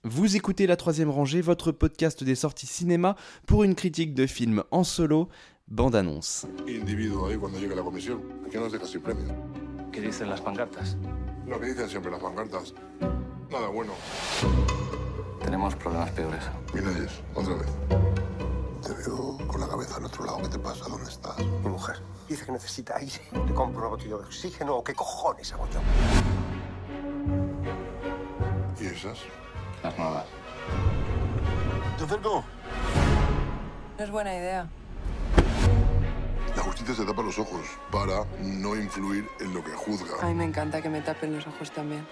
Vous écoutez La Troisième Rangée, votre podcast des sorties cinéma pour une critique de film en solo, bande-annonce. Individuo ahí cuando llegue la comisión. ¿Qué nos deja sin premio? ¿Qué dicen las pancartas? Lo que dicen siempre las pancartas. Nada bueno. Tenemos problemas peores. Inés, otra vez. Te veo con la cabeza al otro lado. ¿Qué te pasa? ¿Dónde estás? Mi mujer dice que necesita aire. Le compro una botella de oxígeno o qué cojones hago yo. ¿Y esas? Las nuevas. Te acerco. No es buena idea. La justicia se tapa los ojos para no influir en lo que juzga. A mí me encanta que me tapen los ojos también.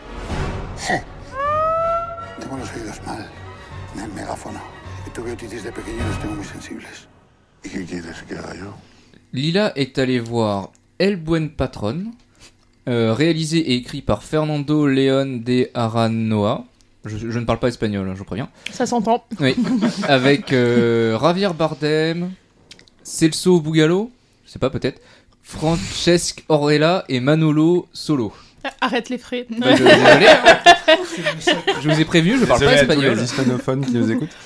Tengo los oídos mal. En el megáfono. Y tuve otitis de pequeño y los tengo muy sensibles. ¿Y qué quieres que haga yo? Lila est allée voir El Buen Patron, réalisé et écrit par Fernando León de Aranoa. Je ne parle pas espagnol, je vous préviens. Ça s'entend. Oui, avec Javier Bardem, Celso Bugalo, je sais pas peut-être, Francesc Orella et Manolo Solo. Arrête les frais. Désolé, je vous ai prévenu, je parle pas espagnol. Les hispanophones qui nous écoutent.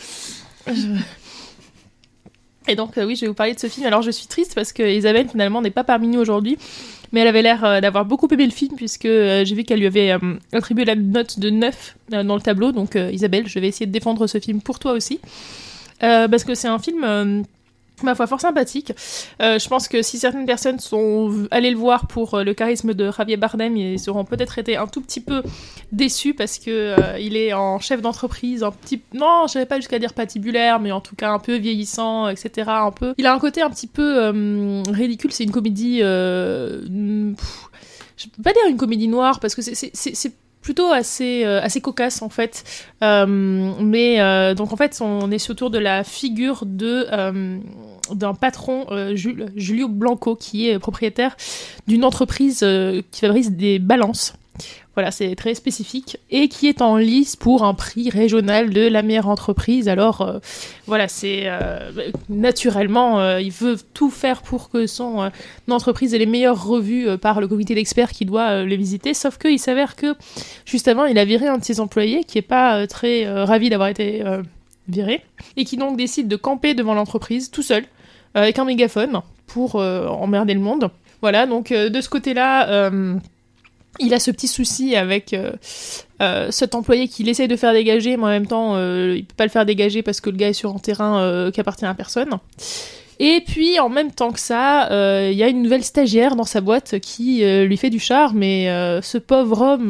Et donc oui, je vais vous parler de ce film. Alors je suis triste parce que Isabelle finalement n'est pas parmi nous aujourd'hui, mais elle avait l'air d'avoir beaucoup aimé le film puisque j'ai vu qu'elle lui avait attribué la note de 9 dans le tableau. Donc Isabelle, je vais essayer de défendre ce film pour toi aussi. Parce que c'est un film, ma foi, fort sympathique. Je pense que si certaines personnes sont allées le voir pour le charisme de Javier Bardem, ils auront peut-être été un tout petit peu déçus parce que il est en chef d'entreprise, non, je n'irais pas jusqu'à dire patibulaire, mais en tout cas un peu vieillissant, etc. Il a un côté un petit peu ridicule. C'est une comédie, je peux pas dire une comédie noire parce que c'est plutôt assez cocasse en fait, donc en fait on est autour de la figure d'un patron, Julio Blanco, qui est propriétaire d'une entreprise qui fabrique des balances. Voilà, c'est très spécifique, et qui est en lice pour un prix régional de la meilleure entreprise. Alors, voilà, c'est naturellement, il veut tout faire pour que son entreprise ait les meilleures revues par le comité d'experts qui doit les visiter. Sauf qu'il s'avère que, juste avant, il a viré un de ses employés qui est pas très ravi d'avoir été viré, et qui donc décide de camper devant l'entreprise tout seul, avec un mégaphone, pour emmerder le monde. Voilà, donc de ce côté-là... il a ce petit souci avec cet employé qu'il essaye de faire dégager, mais en même temps, il peut pas le faire dégager parce que le gars est sur un terrain qui appartient à personne. Et puis, en même temps que ça, il y a une nouvelle stagiaire dans sa boîte qui lui fait du charme, mais ce pauvre homme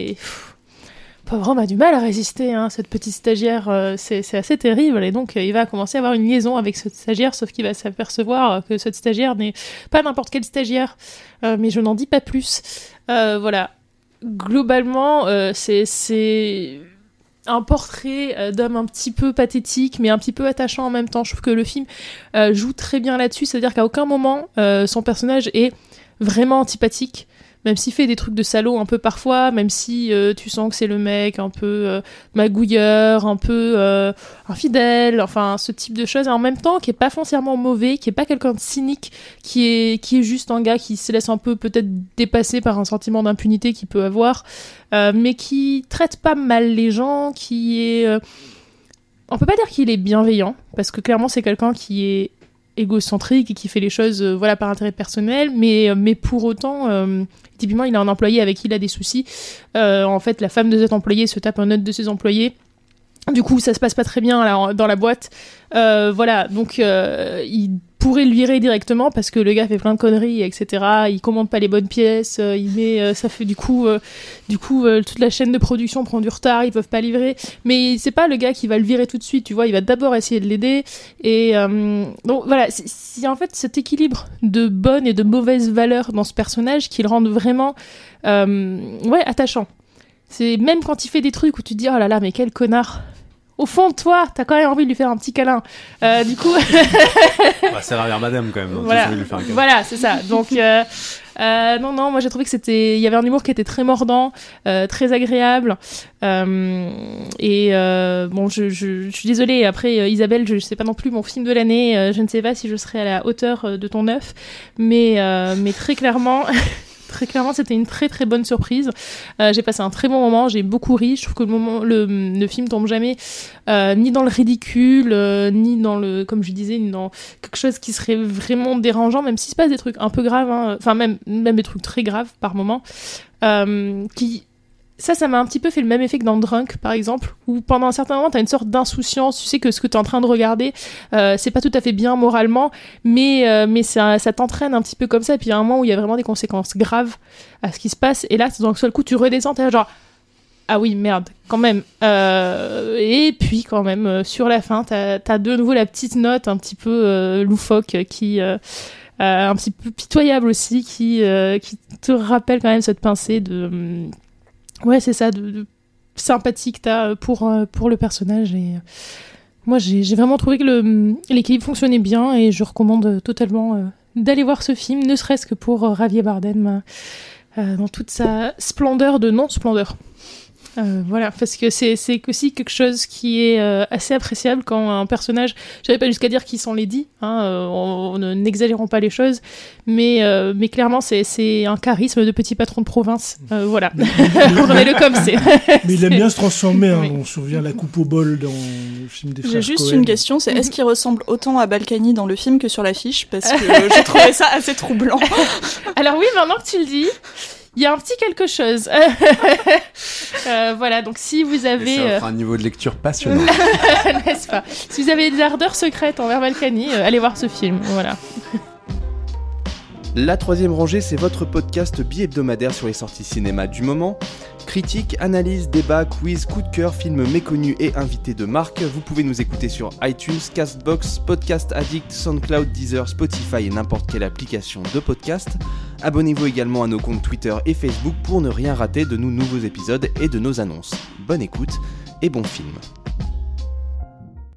a du mal à résister, hein, cette petite stagiaire, c'est assez terrible, et donc il va commencer à avoir une liaison avec cette stagiaire, sauf qu'il va s'apercevoir que cette stagiaire n'est pas n'importe quelle stagiaire, mais je n'en dis pas plus. Voilà, globalement, c'est un portrait d'homme un petit peu pathétique, mais un petit peu attachant en même temps. Je trouve que le film joue très bien là-dessus, c'est-à-dire qu'à aucun moment, son personnage est vraiment antipathique, même s'il fait des trucs de salaud un peu parfois, même si tu sens que c'est le mec un peu magouilleur, un peu infidèle, enfin ce type de choses, et en même temps qui est pas foncièrement mauvais, qui est pas quelqu'un de cynique, qui est juste un gars qui se laisse un peu peut-être dépasser par un sentiment d'impunité qu'il peut avoir, mais qui traite pas mal les gens, qui est... on peut pas dire qu'il est bienveillant, parce que clairement c'est quelqu'un qui est égocentrique et qui fait les choses voilà, par intérêt personnel, mais pour autant, typiquement, il a un employé avec qui il a des soucis. En fait, la femme de cet employé se tape un autre de ses employés. Du coup, ça se passe pas très bien là, dans la boîte. Voilà, donc il pourrait le virer directement parce que le gars fait plein de conneries, etc. Il commande pas les bonnes pièces, ça fait du coup, toute la chaîne de production prend du retard, ils peuvent pas livrer. Mais c'est pas le gars qui va le virer tout de suite, tu vois, il va d'abord essayer de l'aider. Et donc voilà, c'est en fait cet équilibre de bonnes et de mauvaises valeurs dans ce personnage qui le rend vraiment attachant. C'est même quand il fait des trucs où tu te dis oh là là, mais quel connard. Au fond de toi, t'as quand même envie de lui faire un petit câlin. Du coup... c'est Javier Bardem quand même. Donc voilà. envie de lui faire un câlin. Voilà, c'est ça. Donc, non, moi j'ai trouvé que il y avait un humour qui était très mordant, très agréable. Bon, je suis désolée. Après, Isabelle, je sais pas non plus mon film de l'année. Je ne sais pas si je serai à la hauteur de ton œuf, mais très clairement... très clairement, c'était une très très bonne surprise. J'ai passé un très bon moment, j'ai beaucoup ri. Je trouve que le film tombe jamais ni dans le ridicule, ni dans le, comme je disais, ni dans quelque chose qui serait vraiment dérangeant, même s'il se passe des trucs un peu graves, hein. Enfin même des trucs très graves par moment. Ça m'a un petit peu fait le même effet que dans Drunk, par exemple, où pendant un certain moment, t'as une sorte d'insouciance, tu sais que ce que t'es en train de regarder, c'est pas tout à fait bien moralement, mais ça t'entraîne un petit peu comme ça, et puis il y a un moment où il y a vraiment des conséquences graves à ce qui se passe, et là, d'un seul coup, tu redescends, t'es là genre, ah oui, merde, quand même. Et puis, quand même, sur la fin, t'as de nouveau la petite note un petit peu loufoque qui... un petit peu pitoyable aussi, qui te rappelle quand même cette pincée de... ouais, c'est ça, de sympathie que t'as pour le personnage. Et moi, j'ai vraiment trouvé que l'équilibre fonctionnait bien, et je recommande totalement d'aller voir ce film, ne serait-ce que pour Javier Bardem dans toute sa splendeur de non-splendeur. Voilà, parce que c'est aussi quelque chose qui est assez appréciable quand un personnage, j'avais pas jusqu'à dire qu'ils sont lady, hein, on n'exagérons pas les choses, mais clairement c'est un charisme de petit patron de province, voilà, prenez-le comme c'est. Mais il aime bien se transformer, hein, Oui. on se souvient la coupe au bol dans le film des frères J'ai juste Cohen. une question, c'est est-ce qu'il ressemble autant à Balkany dans le film que sur l'affiche? Parce que j'ai trouvé ça assez troublant. Alors oui, maintenant que tu le dis, il y a un petit quelque chose. Voilà, donc si vous Et avez... ça offre un niveau de lecture passionnant. n'est-ce pas? Si vous avez des ardeurs secrètes envers Balkany, allez voir ce film, voilà. La troisième rangée, c'est votre podcast bi-hebdomadaire sur les sorties cinéma du moment. Critiques, analyses, débats, quiz, coup de cœur, films méconnus et invités de marque. Vous pouvez nous écouter sur iTunes, Castbox, Podcast Addict, SoundCloud, Deezer, Spotify et n'importe quelle application de podcast. Abonnez-vous également à nos comptes Twitter et Facebook pour ne rien rater de nos nouveaux épisodes et de nos annonces. Bonne écoute et bon film.